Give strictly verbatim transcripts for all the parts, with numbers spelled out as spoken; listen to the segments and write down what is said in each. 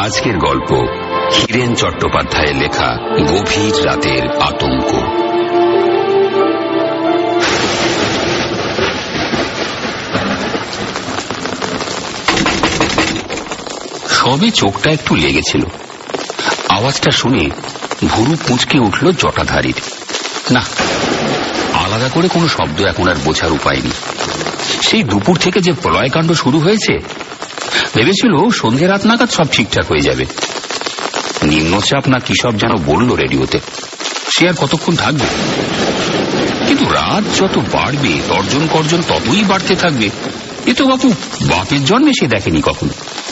আজকের গল্প হীরেন চট্টোপাধ্যায়ের লেখা গভীর রাতের আতঙ্ক। সবে চোখটা একটু লেগেছিল। আওয়াজটা শুনে ভুরু কুঁচকে উঠল জটাধারীর। না, আলাদা করে কোনো শব্দ এখন আর বোঝার উপায় নেই। সেই দুপুর থেকে যে প্রলয়কাণ্ড শুরু হয়েছে, ভেবেছিল সন্ধ্যে রাত নাগাদ সব ঠিকঠাক হয়ে যাবে। নিম্নচাপ না কি সব যেন বলল রেডিওতে, সে আর কতক্ষণ থাকবে। কিন্তু রাত যত বাড়বে তর্জন কর্জন ততই বাড়তে থাকবে। এ তো বাপু বাপের জন্মে সে দেখেনি কখনো।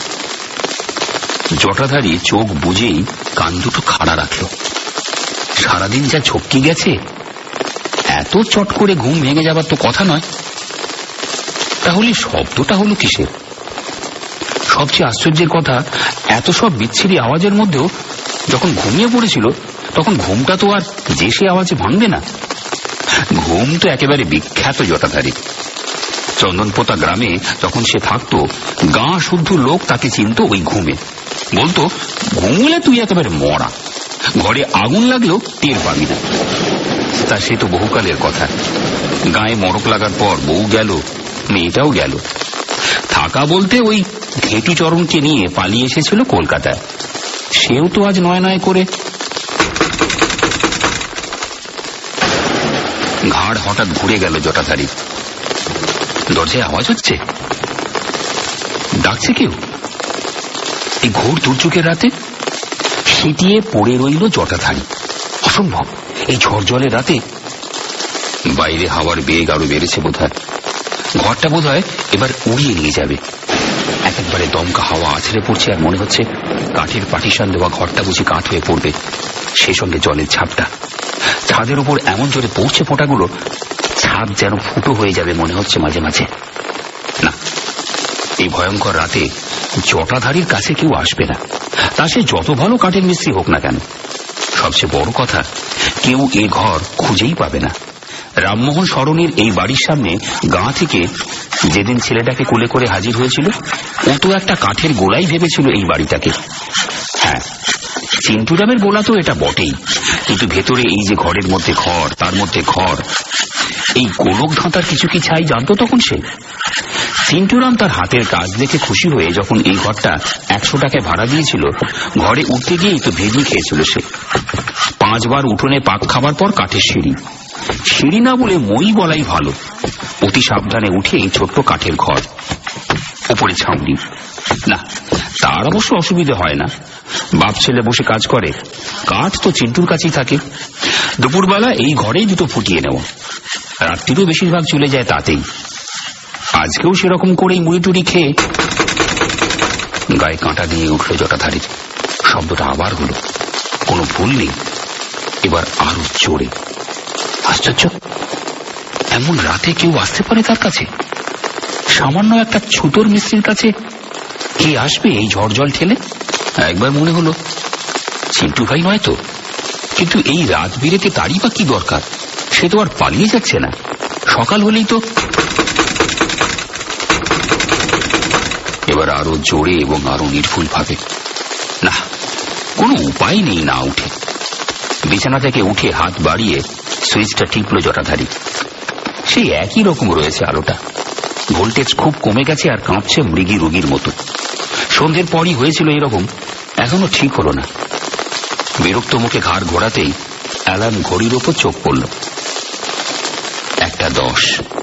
জটাধারী চোখ বুঝেই কান দুটো খাড়া রাখল। সারাদিন যা ঝক্কি গেছে, এত চট করে ঘুম ভেঙে যাবার তো কথা নয়। তাহলে শব্দটা হলো কিসের? সবচেয়ে আশ্চর্যের কথা, এত সব বিচ্ছিরি আওয়াজের মধ্যেও যখন ঘুমিয়ে পড়েছিল তখন ঘুমটা তো আর যে সে আওয়াজে ভাঙবে না। ঘুম তো একেবারে বিখ্যাত জটাধারী। চন্দনপোতা গ্রামে যখন সে থাকতো, গাঁ শুদ্ধ লোক তাকে চিনত ওই ঘুমে। বলতো, ঘুমলে তুই একেবারে মরা, ঘরে আগুন লাগলেও টের পাবি না। তা সে তো বহুকালের কথা। গায়ে মরক লাগার পর বউ গেল, মেয়েটাও গেল। থাকা বলতে ওই ঘেটু চরণকে নিয়ে পালিয়ে এসেছিল কলকাতায়। সেও তো আজ নয় নয় করে। ঘাড় হঠাৎ ঘুরে গেল জটাধারী। দরজায় আওয়াজ হচ্ছে, ডাকছে কেউ। এই ঘোর দুর্যোগের রাতে সিটিয়ে পড়ে রইল জটাধারী। অসম্ভব, এই ঝড় জলের রাতে। বাইরে হাওয়ার বেগ আরো বেড়েছে বোধ হয়। ঘরটা বোধ হয় এবার উড়িয়ে নিয়ে যাবে। এক একবারে দমকা হাওয়া আছড়ে পড়ছে, আর মনে হচ্ছে কাঠের পাটিশান দেওয়া ঘরটা বুঝি কাঠ হয়ে পড়বে। সেই সঙ্গে জলের ঝাপটা। ছাদের উপর এমন জোরে পড়ছে ফোঁটাগুলো, ছাদ যেন ফুটো হয়ে যাবে মনে হচ্ছে মাঝে মাঝে। না, এই ভয়ঙ্কর রাতে জটাধারীর কাছে কেউ আসবে না, তা সে যত ভালো কাঠের মিস্ত্রি হোক না কেন। সবচেয়ে বড় কথা, কেউ এ ঘর খুঁজেই পাবে না। রামমোহন সরণির এই বাড়ির সামনে গাঁ থেকে যেদিন ছেলেটাকে কোলে করে হাজির হয়েছিল, ও তো একটা কাঠের গোলাই ভেবেছিল এই বাড়িটাকে। হ্যাঁ, চিন্টুরামের গোলা তো এটা বটেই, কিন্তু ভেতরে এই যে ঘরের মধ্যে ঘর, তার মধ্যে ঘর, এই গোলক ধাঁতার কিছু কি ছাই জানতো তখন সে। চিন্টুরাম তার হাতের কাজ দেখে খুশি হয়ে যখন এই ঘরটা একশো টাকায় ভাড়া দিয়েছিল, ঘরে উঠতে গিয়েই তো ভেঙে খেয়েছিল সে। পাঁচবার উঠোনে পাক খাবার পর কাঠের সিঁড়ি, সিঁড়ি না বলে মই বলাই ভালো। অতি সাবধানে উঠে এই ছোট্ট কাঠের ঘর, ওপরে ছাউনি। না, তার অবশ্য অসুবিধে হয় না, বাপ ছেলে বসে কাজ করে। কাঠ তো চিন্টুর কাছেই থাকে। দুপুরবেলা এই ঘরেই দুটো ফুটিয়ে নেওয়া, রাত্রিরও বেশিরভাগ চলে যায় তাতেই। আজকেও সেরকম করেই মুড়ি টুড়ি খেয়ে গায়ে কাঁটা দিয়ে উঠল জটাধারীর। শব্দটা আবার হলো, কোনো ভুল নেই, এবার আরো জোরে। আশ্চর্য, এমন রাতে কেউ আসতে পারে তার কাছে? সামান্য একটা ছুতোর মিস্ত্রির কাছে কে আসবে এই ঝড় জল ঠেলে? একবার মনে হলো চিন্টু ভাই নয় তো, কিন্তু এই রাত বিরেতে তারই বা কি দরকার? সে তো আর পালিয়ে যাচ্ছে না। সকাল হলেই তো। এবার আরো জোরে এবং আরো নির্ভুল ভাবে। না, কোনো উপায় নেই না উঠে। বিছানা থেকে উঠে হাত বাড়িয়ে সুইচটা টিপল জটাধারী। সেই একই রকম রয়েছে আলোটা। ভোল্টেজ খুব কমে গেছে আর কাঁপছে মৃগী রোগীর মতো। সন্ধ্যের পরই হয়েছিল এরকম, এখনো ঠিক হলো না। বিরক্ত মুখে ঘাড় ঘোরাতেই অ্যালার্ম ঘড়ির ওপর চোখ পড়ল। একটা দশ।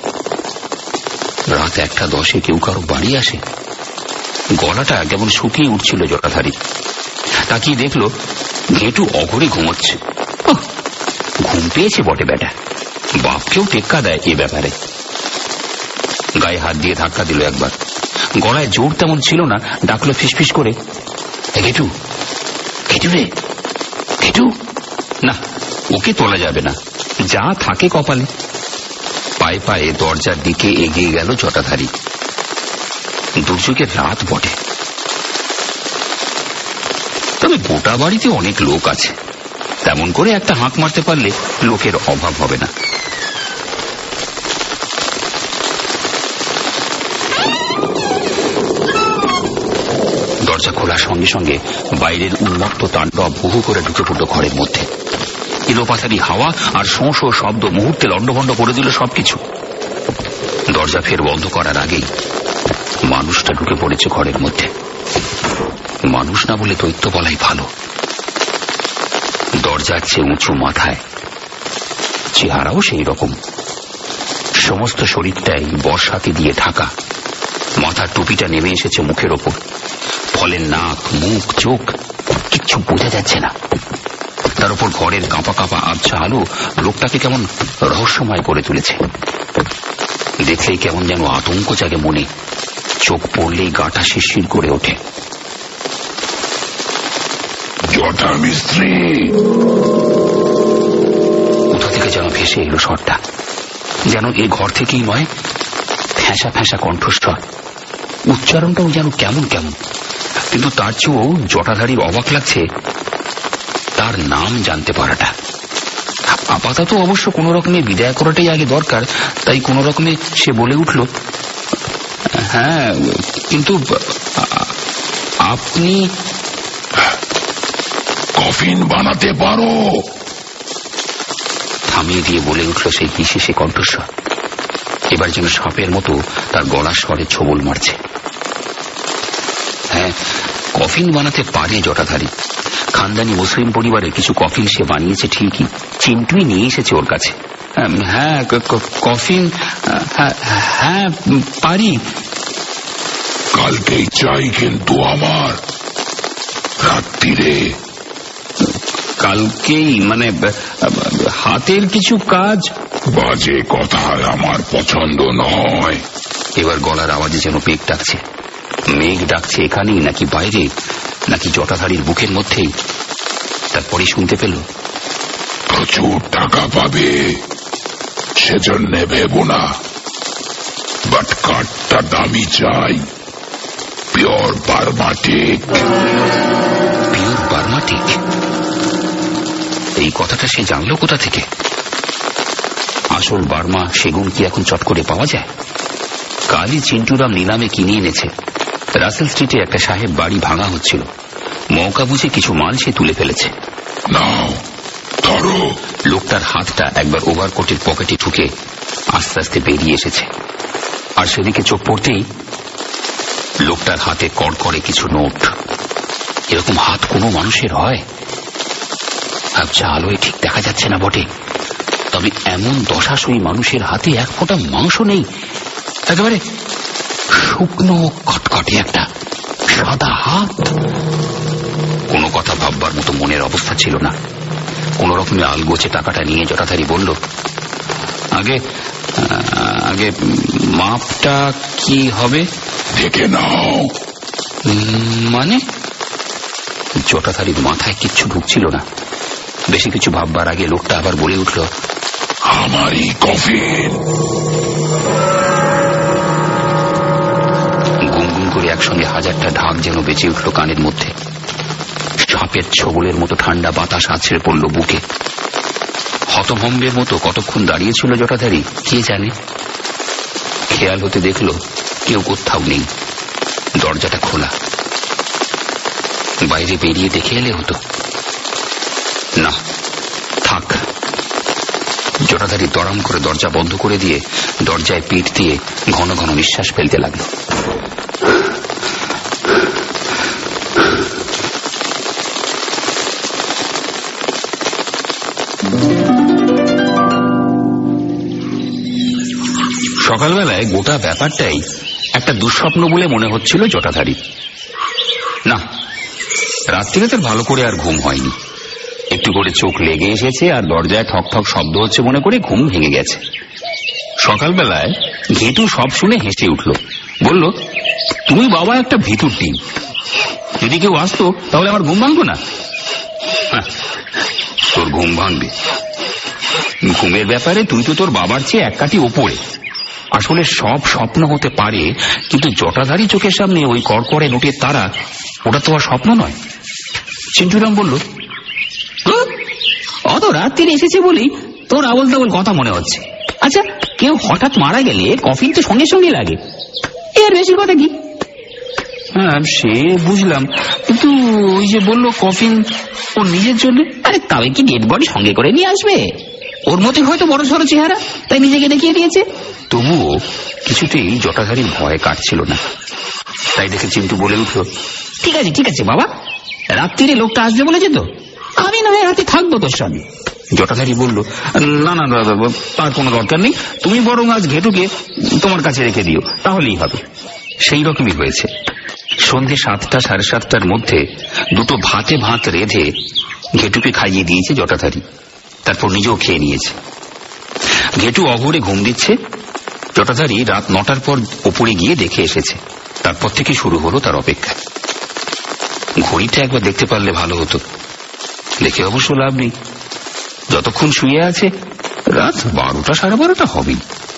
রাত একটা দশে কেউ কারো বাড়ি আসে? গলাটা কেমন শুকিয়ে উঠছিল জটাধারী। তাকিয়ে দেখলো ঘেটু অঘরে ঘুমোচ্ছে। ঘুম পেয়েছে বটে বেটা, বাপকেও টেক্কা দেয় এ ব্যাপারে। গায়ে হাত দিয়ে ধাক্কা দিল একবার। গলায় জোর তেমন ছিল না, ডাকলো ফিসফিস করে, ঘেটু, ঘেটু রে, ঘেটু। না, ওকে তোলা যাবে না, যা থাকে কপালে। পায়ে পায়ে দরজার দিকে এগিয়ে গেল জটাধারী। দুর্যোগের রাত বটে, তবে গোটা বাড়িতে অনেক লোক আছে। তেমন করে একটা হাঁক মারতে পারলে লোকের অভাব হবে না। দরজা খোলার সঙ্গে সঙ্গে বাইরের উন্মত্ত তাণ্ডব বহু করে ঢুকে পড়ল ঘরের মধ্যে। এলোপাথারি হাওয়া আর শোঁ শোঁ শব্দ মুহূর্তে লণ্ডভণ্ড করে দিল সবকিছু। দরজা ফের বন্ধ করার আগেই মানুষটা ঢুকে পড়েছে ঘরের মধ্যে। মানুষ না বলে দৈত্য বলাই ভালো। দরজার চেয়ে উঁচু মাথায়, চেহারাও সেই রকম। সমস্ত শরীরটাই বর্ষাতি দিয়ে ঢাকা। মাথার টুপিটা নেমে এসেছে মুখের ওপর, ফলে নাক, মুখ, চোখ কিচ্ছু বোঝা যাচ্ছে না। তার উপর ঘরের কাঁপা কাঁপা আবছা আলো লোকটাকে কেমন রহস্যময় করে তুলেছে। দেখলেই কেমন যেন আতঙ্ক জাগে মনে, চোখ পড়লেই গাটা শিরশির করে ওঠে। জটা মিস্ত্রি, কোথা থেকে যেন ভেসে এলো স্বরটা, যেন এ ঘর থেকেই নয়। ফ্যাঁসা ফ্যাঁসা কণ্ঠস্বর, উচ্চারণটাও যেন কেমন কেমন। কিন্তু তার চেয়েও জটাধারীর অবাক লাগছে তার নাম জানতে পারাটা। আপাতত অবশ্য কোন রকমে বিদায় করাটাই আগে দরকার, তাই কোন রকমে সে বলে উঠল, হ্যাঁ, কিন্তু আপনি কফিন বানাতে পারো? থামিয়ে দিয়ে বলে উঠল সেই বিশেষে কণ্ঠস্বর। এবার যেন সাপের মতো তার গলার স্বরে ছোবল মারছে। হ্যাঁ, কফিন বানাতে পারে জটাধারী। খানদানি মুসলিম পরিবারের কিছু কফিন সে বানিয়েছে ঠিকই, চিন্টুই নিয়ে এসেছে ওর কাছে। হ্যাঁ, কফিন, হ্যাঁ পারি। কালকেই চাই কিন্তু আমার, রাত্রিরে। কালকেই মানে হাতের কিছু কাজ? বাজে কথা আমার পছন্দ নয়। এবার গলার আওয়াজে যেন মেঘ ডাকছে। মেঘ ডাকছে এখানেই নাকি বাইরে, নাকি জটাধারীর বুকের মধ্যেই? তারপরে শুনতে পেল, প্রচুর টাকা পাবে সেজন্য ভেবো না, বাট কাঠটা দামি চাই, পিওর বার্মাটিক। পিওর বার্মাটিক? এই কথাটা সে জানলো কোথা থেকে? আসল বার্মা সেগুন কি এখন চট করে পাওয়া যায়? কালই চিন্টুরাম নিলামে কিনে এনেছে। রাসেল স্ট্রিটে একটা সাহেব বাড়ি ভাঙা হচ্ছিল, মৌকা বুঝে কিছু মাল সে তুলে ফেলেছে। লোকটার হাতটা একবার ওভারকোটের পকেটে ঢুকে আস্তে আস্তে বেরিয়ে এসেছে, আর সেদিকে চোখ পড়তেই লোকটার হাতে কড়কড়ে কিছু নোট। এরকম হাত কোনো মানুষের হয়? আবছা আলোয় ঠিক দেখা যাচ্ছে না বটে, তবে এমন দশাশয়ী মানুষের হাতে এক ফোঁটা মাংস নেই, একেবারে শুকনো কটকটে একটা সাদা হাত। কোনো কথা ভাববার মতো মনের অবস্থা ছিল না। কোন রকমে আলগোছে টাকাটা নিয়ে জটাধারী বলল, আগে আগে মাপটা কি হবে? দেখে নাও। মানে? জটাধারীর মাথায় কিচ্ছু ঢুকছিল না। বেশি কিছু ভাববার আগে লোকটা আবার বলে উঠল, আমারই কফিন। গুনগুন করে একসঙ্গে হাজারটা ঢাক যেন বেঁচে উঠল কানের মধ্যে। সাপের ছোবলের মতো ঠান্ডা বাতাস আছড়ে পড়ল বুকে। হতভম্বের মতো কতক্ষণ দাঁড়িয়েছিল জটাধারী কে জানে। খেয়াল হতে দেখল কেউ কোথাও নেই, দরজাটা খোলা। বাইরে বেরিয়ে দেখে এলে হতো। না, থাক। জটাধারী দড়াম করে দরজা বন্ধ করে দিয়ে দরজায় পিঠ দিয়ে ঘন ঘন নিঃশ্বাস ফেলতে লাগলো। সকালবেলায় গোটা ব্যাপারটাই একটা দুঃস্বপ্ন বলে মনে হচ্ছিল জটাধারী। না, রাত্রিরে তার ভালো করে আর ঘুম হয়নি। একটু করে চোখ লেগে এসেছে আর দরজায় ঠক ঠক শব্দ হচ্ছে মনে করে ঘুম ভেঙে গেছে। সকালবেলায় ঘেটু সব শুনে হেসে উঠল, বলল, তুমি বাবা একটা ভিতুর টিম, যদি কেউ আসতো তাহলে আমার ঘুম ভাঙতো না? তোর ঘুম ভাঙবে? ঘুমের ব্যাপারে তুই তো তোর বাবার চেয়ে এক কাঠি ওপরে। আসলে সব স্বপ্ন হতে পারে, কিন্তু জটাধারী চোখের সামনে ওই কড়কড়ে নোটের তারা, ওটা তো আর স্বপ্ন নয়। চিন্টুরাম বলল, অত রাত্রিরে এসেছে বলেই তোর আবল তাবল কথা মনে হচ্ছে। আচ্ছা, কেউ হঠাৎ মারা গেলে কফিন তো সঙ্গে সঙ্গে লাগে, এর বেশি কথা কি? হ্যাঁ সে বুঝলাম, কিন্তু ওই যে বললো কফিন ওর নিজের জন্য। আরে তবে কি ডেড বডি সঙ্গে করে নিয়ে আসবে? ওর মতোই হয়তো বড় সড়ো চেহারা, তাই নিজেকে দেখিয়ে দিয়েছে। তবুও কিছুতেই জটাধারীর ভয় কাটছিল না। তাই দেখে চিন্টু বলে উঠল, ঠিক আছে ঠিক আছে বাবা, রাত্রিরে লোকটা আসবে বলেছে তো, আমি না হয় রাতে থাকবো তোর সঙ্গে। জটাধারী বলল, না না তার কোনো দরকার নেই, তুমি বরং আজ ঘেটুকে তোমার কাছে রেখে দিও, তাহলেই হবে। সেই রকমই হয়েছে। সন্ধে সাতটা সাড়ে সাতটার মধ্যে দুটো ভাতে ভাত রেঁধে ঘেটুকে খাইয়ে দিয়েছে জটাধারী, তারপর নিজেও খেয়ে নিয়েছে। ঘেটু অঘরে ঘুম দিচ্ছে। জটাধারী রাত নটার পর ওপরে গিয়ে দেখে এসেছে। তারপর থেকে শুরু হলো তার অপেক্ষা। ঘড়িটা একবার দেখতে পারলে ভালো হতো, দেখে অবশ্য লাভ নেই। যতক্ষণ শুয়ে আছে রাত বারোটা সাড়ে বারোটা হবেই।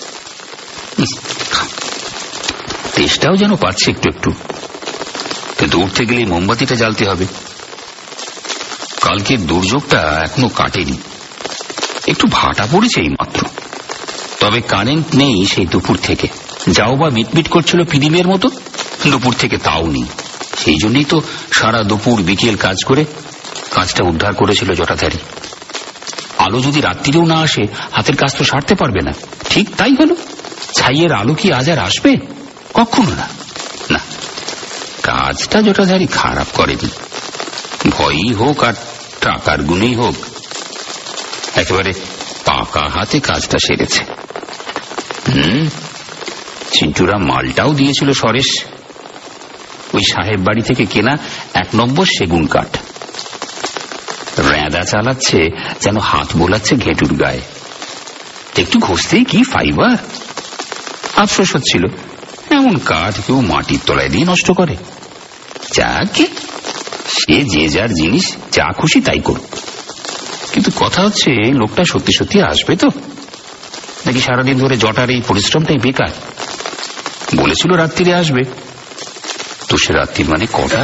তেষ্টাও যেন পাচ্ছে একটু একটু, কিন্তু উঠতে গেলে মোমবাতিটা জ্বালতে হবে। কালকের দুর্যোগটা এখনো কাটেনি, একটু ভাটা পড়েছে এই মাত্র। তবে কারেন্ট নেই সেই দুপুর থেকে, যাও বা মিটমিট করছিল পিদিমের মতো, দুপুর থেকে তাও নেই। সেই জন্যই তো সারা দুপুর বিকেল কাজ করে কাজটা উদ্ধার করেছিল জটাধারী। আলো যদি রাত্রিরেও না আসে হাতের কাজ তো সারতে পারবে না। ঠিক তাই হলো। ছাইয়ের আলো কি আজ আর আসবে? কখনো না। না, কাজটা জটাধারী খারাপ করেনি। ভয়ই হোক আর টাকার গুণেই হোক, একেবারে পাকা হাতে কাজটা সেরেছে। হুম, চিন্টুরা মালটাও দিয়েছিল সরেশ, ওই সাহেব বাড়ি থেকে কেনা এক নম্বর সেগুন কাঠ। রেঁদা চালাচ্ছে যেন হাত বোলাচ্ছে ঘেটুর গায়ে। একটু ঘষতেই কি ফাইবার। আফসোস হচ্ছিল, এমন কাঠ কেউ মাটির তলায় দিয়ে নষ্ট করে। যাকে সে যে যার জিনিস যা খুশি তাই করুক। কিন্তু কথা হচ্ছে, লোকটা সত্যি সত্যি আসবে তো, নাকি সারাদিন ধরে জটার এই পরিশ্রমটাই বেকার? বলেছিল রাত্রিরে আসবে, তো সে রাত্রি মানে কটা?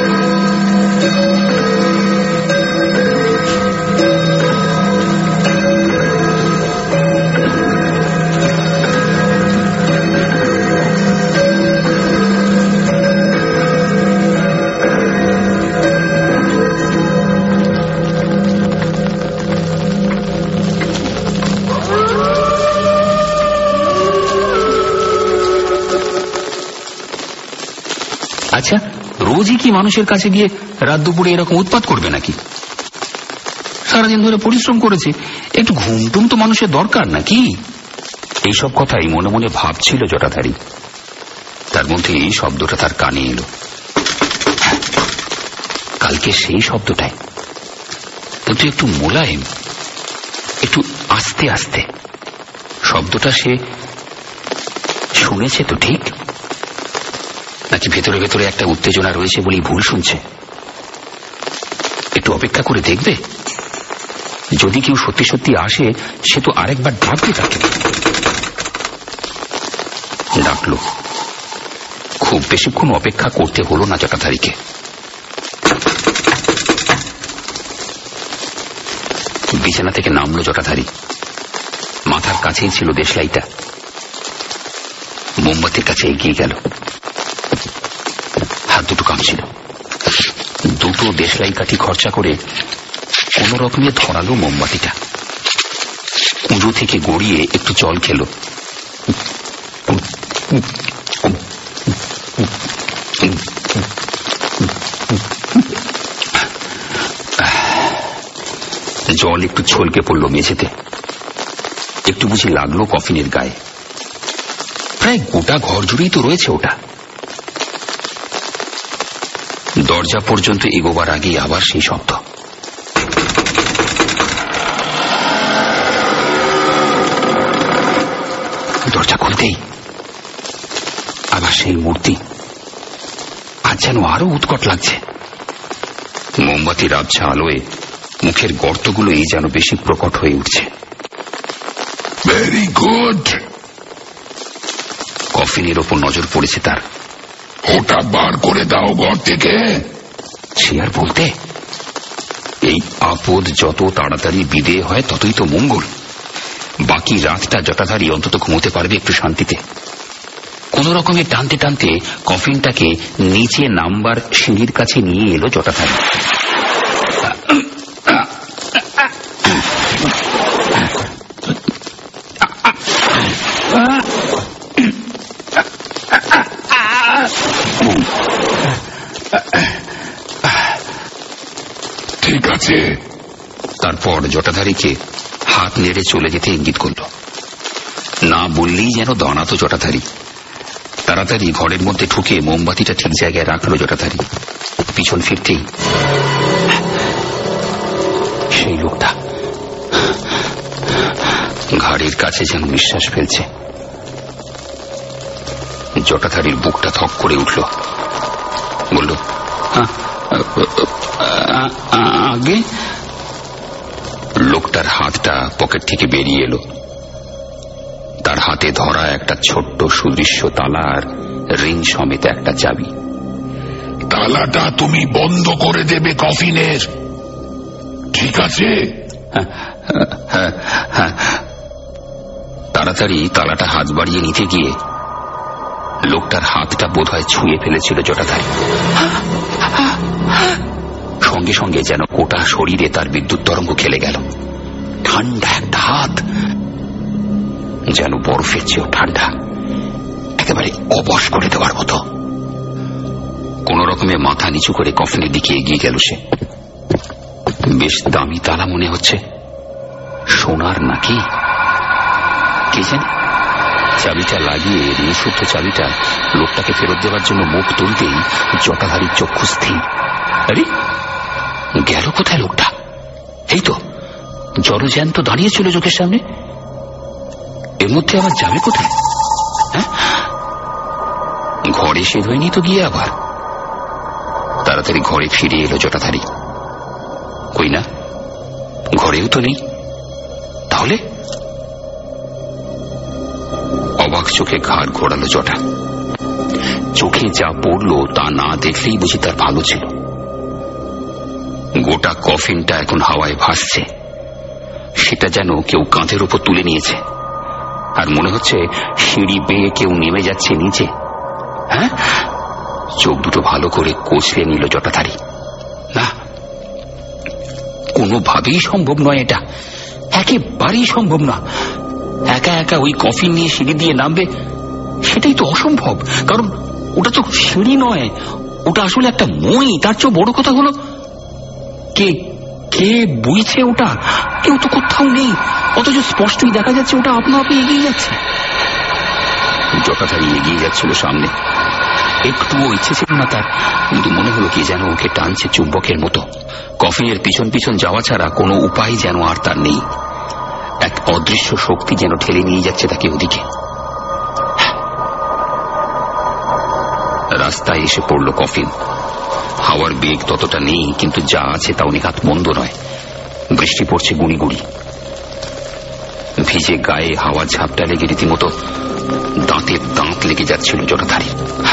আচ্ছা, রোজই কি মানুষের কাছে গিয়ে রাত দুপুরে এরকম উৎপাত করবে নাকি? সারাদিন ধরে পরিশ্রম করেছে, একটু ঘুমটুম তো মানুষের দরকার নাকি? এইসব কথাই মনে মনে ভাবছিল জটাধারী। তার মধ্যে এই শব্দটা তার কানে এলো। কালকে সেই শব্দটাই, কিন্তু একটু মোলায়েম, একটু আস্তে আস্তে। শব্দটা সে শুনেছে তো ঠিক, নাকি ভেতরে ভেতরে একটা উত্তেজনা রয়েছে বলেই ভুল শুনছে? একটু অপেক্ষা করে দেখবে। যদি কেউ সত্যি সত্যি আসে, সে তো আরেকবার ডাকবে তাকে। ডাকলো। খুব বেশিক্ষণ অপেক্ষা করতে হলো না জটাধারীকে। বিছানা থেকে নামলো জটাধারী। মাথার কাছেই ছিল দেশলাইটা। মোমবাতির কাছে এগিয়ে গেল। হাত দুটো কাঁপছিল। দুটো দেশলাই কাঠি খরচা করে কোন রকমে ধরালো মোমবাতিটা। কুঁজো থেকে গড়িয়ে একটু জল খেলো। জল একটু ছলকে পড়লো মেঝেতে। একটু বুঝি লাগলো কফিনের গায়ে। প্রায় গোটা ঘর জুড়েই তো রয়েছে ওটা। দরজা পর্যন্ত এগোবার আগেই আবার সেই শব্দ। দরজা খুলতেই আবার সেই মূর্তি। আজ যেন আরো উৎকট লাগছে। মোমবাতির আবছা আলোয় মুখের গর্তগুলো এই যেন বেশি প্রকট হয়ে উঠছে। Very good. কফিনের ওপর নজর পড়েছে তার। ওটা বার করে দাও ঘর থেকে। সে আর বলতে, এই আপদ যত তাড়াতাড়ি বিদেয় হয় ততই তো মঙ্গল। বাকি রাতটা জটাধারী অন্তত ঘুমোতে পারবে একটু শান্তিতে। কোন রকমে টানতে টানতে কফিনটাকে নিচে নামবার সিঁড়ির কাছে নিয়ে এলো জটাধারী। ঠিক আছে। তারপর জটাধারীকে হাত নেড়ে চলে যেতে ইঙ্গিত করল। না বললেই যেন দাঁড়াতো জটাধারী। তাড়াতাড়ি ঘরের মধ্যে ঢুকে মোমবাতিটা ঠিক জায়গায় রাখলো জটাধারী। পিছন ফিরতেই সেই লোকটা ঘাড়ের কাছে যেন নিঃশ্বাস ফেলছে। জটাধারীর বুকটা থক করে উঠল। বলল, আগে? লোকটার হাতটা পকেট থেকে বেরিয়ে এলো। তার হাতে ধরা একটা ছোট্ট সুদৃশ্য তালার রিং সমেত একটা চাবি। তালাটা তুমি বন্ধ করে দেবে কফিনের, ঠিক আছে? তাড়াতাড়ি তালাটা হাত বাড়িয়ে নিতে গিয়ে লোকটার হাতটা বোধহয় ছুঁয়ে ফেলেছিল জটাধারী। সঙ্গে সঙ্গে যেন গোটা শরীরে তার বিদ্যুৎ তরঙ্গ খেলে গেল। ঠান্ডা একটা হাত, যেন বরফের চেয়েও ঠান্ডা, একেবারে অবশ করে দেওয়ার মতো। কোন রকমে মাথা নিচু করে কফিনের দিকে এগিয়ে গেল সে। বেশ দামি তালা মনে হচ্ছে, সোনার নাকি কে জানে। চাবিটা লাগিয়ে নিঃশুদ্ধ চাবিটা লোকটাকে ফেরত দেওয়ার জন্য মুখ তুলতেই জটাধারীর চক্ষু স্থির। আরে গেল কোথায় লোকটা? এই তো জলজ্যান্ত দাঁড়িয়ে ছিল চোখের সামনে। এর মধ্যে আবার যাবে কোথায়? হ্যাঁ, ঘরে সে হয়নি তো গিয়ে আবার। তাড়াতাড়ি ঘরে ফিরে এলো জটাধারী। কই না, ঘরেও তো নেই। তাহলে? অবাক চোখে ঘাড় ঘোরালো জটা। চোখে যা পড়ল তা না দেখলেই বুঝি তার ভালো ছিল। গোটা কফিনটা এখন হাওয়ায় ভাসছে। সেটা যেন কেউ কাঁধের উপর তুলে নিয়েছে, আর মনে হচ্ছে সিঁড়ি বেয়ে কেউ নেমে যাচ্ছে নিচে। হ্যাঁ, চোখ দুটো ভালো করে কষলে নিল জটাধারী। না, কোনোভাবেই সম্ভব নয় এটা, একেবারেই সম্ভব না। একা একা ওই কফিন নিয়ে সিঁড়ি দিয়ে নামবে, সেটাই তো অসম্ভব। কারণ ওটা তো সিঁড়ি নয়, ওটা আসলে একটা মই। তার চেয়ে বড় কথা হলো, কে কে বইছে ওটা? কেউ তো কোথাও নেই, অথচ স্পষ্টই দেখা যাচ্ছে ওটা আপনা আপনি এগিয়ে যাচ্ছে। জটাধারী এগিয়ে যাচ্ছিল সামনে। একটুও ইচ্ছে ছিল না তার, কিন্তু মনে হলো কি যেন ওকে টানছে চুম্বকের মতো। কফিনের পিছন পিছন যাওয়া ছাড়া কোনো উপায় যেন আর তার নেই। এক অদৃশ্য শক্তি যেন ঠেলে নিয়ে যাচ্ছে তাকে ওদিকে। রাস্তায় এসে পড়ল কফিন। হাওয়ার বেগ ততটা নেই, কিন্তু যা আছে তাও নেহাত মন্দ নয়। বৃষ্টি পড়ছে গুঁড়ি গুঁড়ি। ভিজে গায়ে হাওয়া ঝাপটা লেগে রীতিমতো দাঁতে দাঁত লেগে যাচ্ছিল জটাধারী।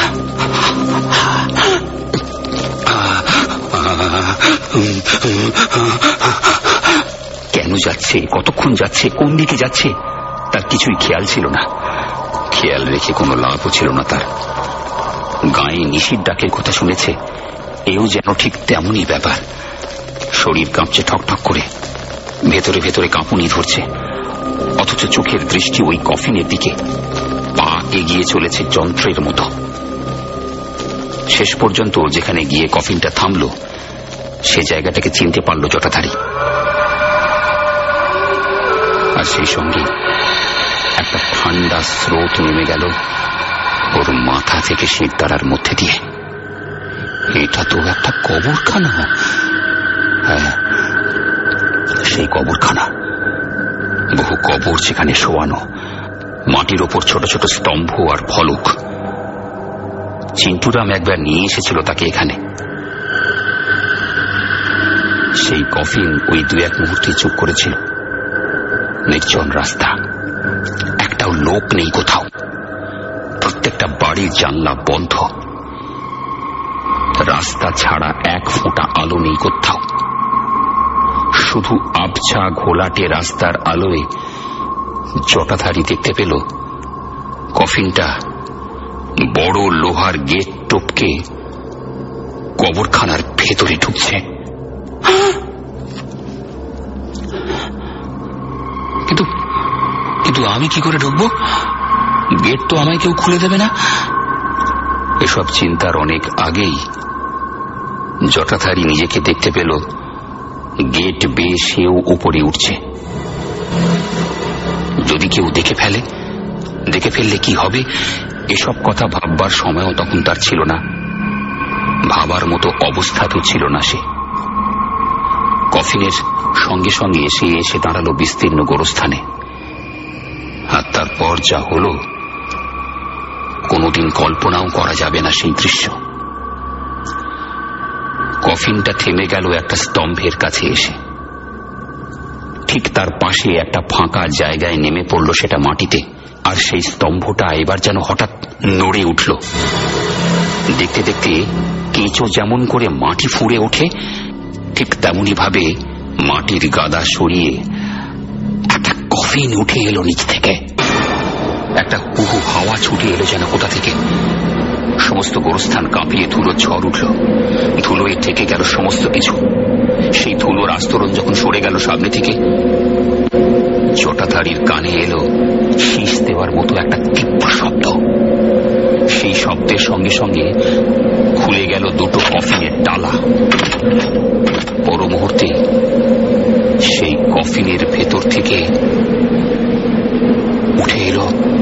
কেন যাচ্ছে, কতক্ষণ যাচ্ছে, কোন দিকে যাচ্ছে তার কিছুই খেয়াল ছিল না। খেয়াল রেখে কোনো লাভও ছিল না তার। গায়ে নিশির ডাকের কথা শুনেছে, এও যেন ঠিক তেমনই ব্যাপার। শরীর কাঁপছে ঠকঠক করে, ভেতরে ভেতরে কাঁপুনি ধরছে, অথচ চোখের দৃষ্টি ওই কফিনের দিকে। পা এগিয়ে চলেছে যন্ত্রের মতো। শেষ পর্যন্ত যেখানে গিয়ে কফিনটা থামল, সে জায়গাটাকে চিনতে পারল জটাধারী। আর সেই সঙ্গে একটা ঠান্ডা স্রোত নেমে গেল ওর মাথা থেকে শিরদাঁড়ার মধ্যে দিয়ে। এটা তো একটা কবরখানা। হ্যাঁ, সেই কবরখানা। বহু কবর সেখানে শোয়ানো, মাটির ওপর ছোট ছোট স্তম্ভ আর ফলক। চিন্টুরাম একবার নিয়ে এসেছিল তাকে এখানে। সেই কফিন ওই দু এক মুহূর্তে চুপ করেছিল। নির্জন রাস্তা, একটাও লোক নেই কোথাও। প্রত্যেকটা বাড়ির জানলা বন্ধ। রাস্তা ছাড়া এক ফোঁটা আলো নেই কোথাও। শুধু আবছা ঘোলাটে রাস্তার আলোয় জটাধারী দেখতে পেল কফিনটা বড় লোহার গেট টপকে কবরখানার ভেতরে ঢুকছে। কিন্তু কিন্তু আমি কি করে ঢুকবো? গেট তো আমায় কেউ খুলে দেবে না। এসব চিন্তার অনেক আগেই জটাধারী নিজেকে দেখতে পেল গেট বেয়ে সেও উপরে উঠছে। যদি কেউ দেখে ফেলে, দেখে ফেললে কি হবে, এসব কথা ভাববার সময়ও তখন তার ছিল না। ভাবার মতো অবস্থা তো ছিল না সে। কফিনের সঙ্গে সঙ্গে সে এসে দাঁড়ালো বিস্তীর্ণ গোরস্থানে। আর তারপর যা হলো, কোনোদিন কল্পনাও করা যাবে না সেই দৃশ্য। কফিনটা থেমে গেল একটা স্তম্ভের কাছে এসে। ঠিক তার পাশে একটা ফাঁকা জায়গায় নেমে পড়ল সেটা মাটিতে। আর সেই স্তম্ভটা এবার যেন হঠাৎ নড়ে উঠল। দেখতে দেখতে কেঁচো যেমন করে মাটি ফুঁড়ে ওঠে, ঠিক তেমনি ভাবে মাটির গাদা সরিয়ে একটা কফিন উঠে এলো নিচ থেকে। একটা কুহু হাওয়া ছুটে এলো যেন কোথা থেকে। সমস্ত গোরস্থান কাঁপিয়ে ধুলো ঝড় উঠল। ধুলোয় ঠেকে গেল সমস্ত কিছু। সেই ধুলোর আস্তরণ যখন সরে গেল সামনে থেকে, জটাধারীর কানে এলো শীষ দেওয়ার মতো একটা তীব্র শব্দ। সেই শব্দের সঙ্গে সঙ্গে খুলে গেল দুটো কফিনের ডালা। পর মুহূর্তে সেই কফিনের ভেতর থেকে উঠে এলো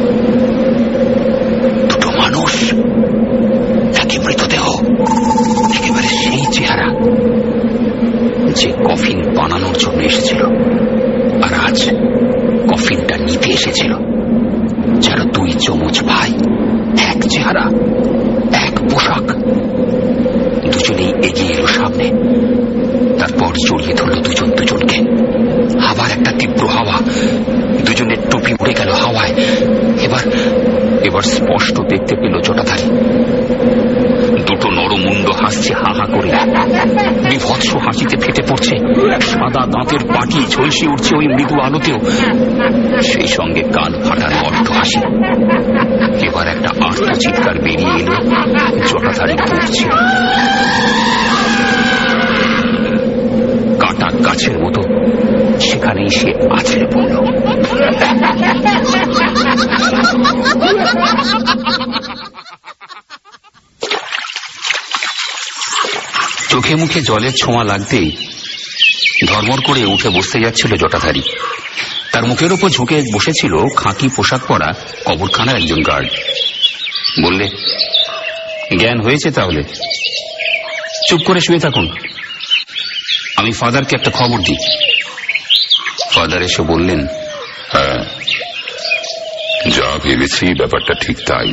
দুটো মানুষ, একই মৃতদেহ, একেবারে সেই চেহারা যে কফিন বানানোর জন্য এসেছিল আর আজ কফিনটা নিতে এসেছিল। যারা দুই যমজ ভাই, এক চেহারা, এক পোশাক। দুজনেই এগিয়ে এলো সামনে। তারপর জড়িয়ে ধরল দুজন দুজনকে। আবার একটা তীব্র হাওয়া, দুজনের টুপি উড়ে গেল হাওয়ায়। এবার এবার স্পষ্ট দেখতে পেল জটাধারী। দুটো নরমুণ্ড হাসছে হা হা করে, বিভৎস হাসিতে ফেটে পড়ছে। সাদা দাঁতের পাটি ঝলসে উঠছে ওই মৃদু আলোতেও। সেই সঙ্গে কান ফাটানো অট্ট হাসি। এবার একটা আর্ত চিৎকার বেরিয়ে এলো। জটাধারী পড়ছে কাটা গাছের মতো, সেখানেই সে আছড়ে পড়ল। চোখে মুখে জলের ছোঁয়া লাগতেই ধর্মর করে উঠে বসতে যাচ্ছিল জটাধারী। তার মুখের উপর ঝুঁকে বসেছিল খাকি পোশাক পরা কবরখানার একজন গার্ড। বললে, জ্ঞান হয়েছে তাহলে? চুপ করে শুয়ে থাকুন, আমি ফাদারকে একটা খবর দিই। ফাদার এসে বললেন, হ্যাঁ, যা ভেবেছি ব্যাপারটা ঠিক তাই।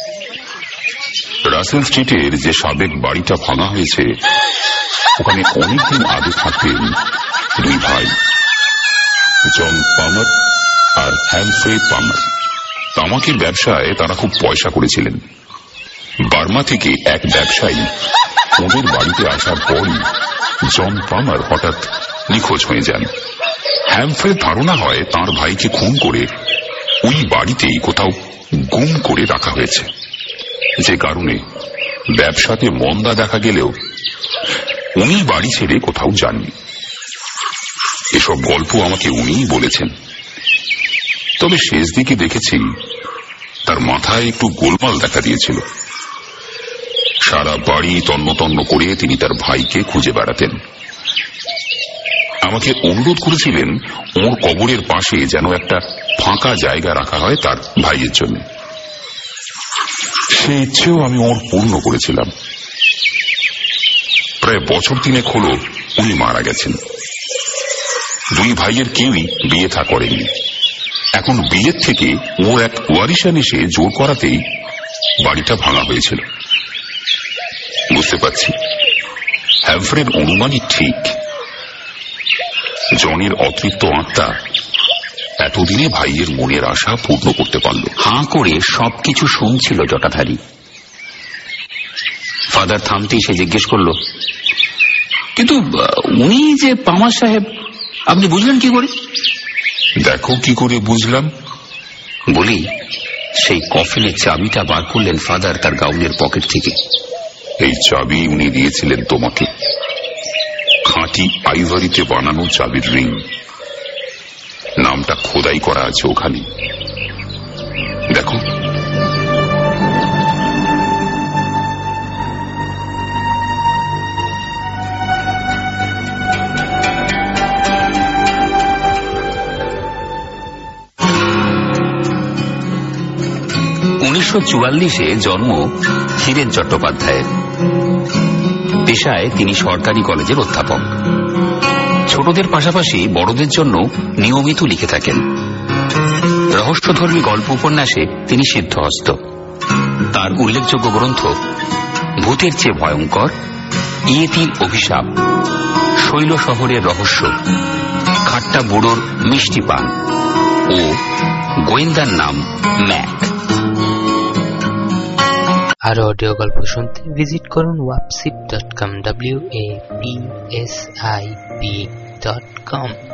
রাসেল স্ট্রিটের যে সাবেক বাড়িটা ভাঙা হয়েছে, ওখানে অনেকদিন আগে থাকতেন দুই ভাই, জন পামার আর হ্যামফ্রে পামার। তামাকের ব্যবসায় তারা খুব পয়সা করেছিলেন। বার্মা থেকে এক ব্যবসায়ী ওদের বাড়িতে আসার পরই জন পামার হঠাৎ নিখোঁজ হয়ে যান। হ্যামফ্রে ধারণা হয় তার ভাইকে খুন করে ওই বাড়িতেই কোথাও গুম করে রাখা হয়েছে, যে কারণে ব্যবসাতে মন্দা দেখা গেলেও উনি বাড়ি ছেড়ে কোথাও যাননি। এসব গল্প আমাকে উনিই বলেছেন। তবে শেষ দিকে দেখেছি তার মাথায় একটু গোলমাল দেখা দিয়েছিল। সারা বাড়ি তন্ন তন্ন করে তিনি তার ভাইকে খুঁজে বেড়াতেন। আমাকে অনুরোধ করেছিলেন ওর কবরের পাশে যেন একটা ফাঁকা জায়গা রাখা হয় তার ভাইয়ের জন্য। সে ইচ্ছেও আমি ওর পূর্ণ করেছিলাম। প্রায় বছর তিনেক হলো উনি মারা গেছেন। দুই ভাইয়ের কেউই বিয়ে থা করেনি। এখন বিয়ের থেকে ও এক ওয়ারিশান এসে জোর করাতেই বাড়িটা ভাঙা হয়েছিল। বুঝতে পারছি হ্যামফ্রের অনুমানই ঠিক। জনের অতৃপ্ত আত্মা এতদিনে ভাইয়ের মনের আশা পূর্ণ করতে পারল। হাঁ করে সবকিছু শুনছিল জটাধারী। ফাদার থামতেই সে জিজ্ঞেস করল, কিন্তু উনি যে পামার সাহেব, আপনি বুঝলেন কি করে? দেখো কি করে বুঝলাম। বলি, সেই কফিনের চাবিটা বার করলেন ফাদার তার গাউনের পকেট থেকে। এই চাবি উনি দিয়েছিলেন তোমাকে, খাঁটি আইভারিতে বানানো চাবির রিং। নামটা খোদাই করা আছে ওখানে, দেখো। উনিশশো চুয়াল্লিশে জন্ম হীরেন চট্টোপাধ্যায়ের। পেশায় তিনি সরকারি কলেজের অধ্যাপক। ছোটদের পাশাপাশি বড়দের জন্য নিয়মিত লিখে থাকেন। রহস্যধর্মী গল্প উপন্যাসে তিনি সিদ্ধহস্ত। তার উল্লেখযোগ্য গ্রন্থ ভূতের চেয়ে ভয়ঙ্কর, ইয়েতির অভিশাপ, শৈল শহরের রহস্য, খাট্টা বুড়োর মিষ্টি পান ও গোয়েন্দার নাম ম্যাক। আরো অডিও গল্প শুনতে ভিজিট করুন wapsip dot com, W A P S I P dot com.